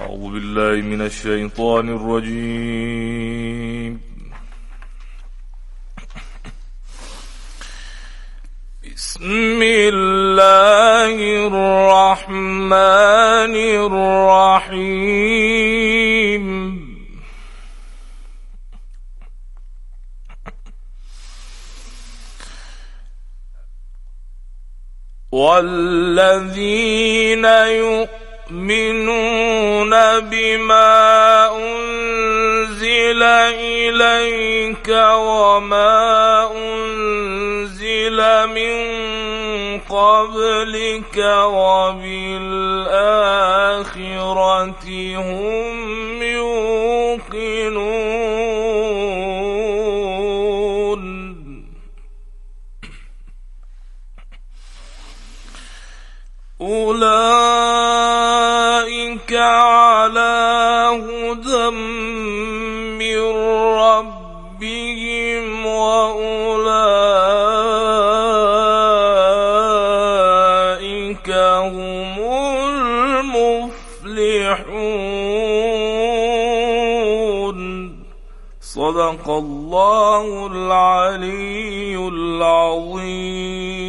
أعوذ بالله من الشيطان الرجيم. بسم الله الرحمن الرحيم. والذين يؤمنون بما أنزل إليك وما أنزل من قبلك وبالآخرة هم يوقنون. أولئك على هدى من ربهم وأولئك هم المفلحون. صدق الله العلي العظيم.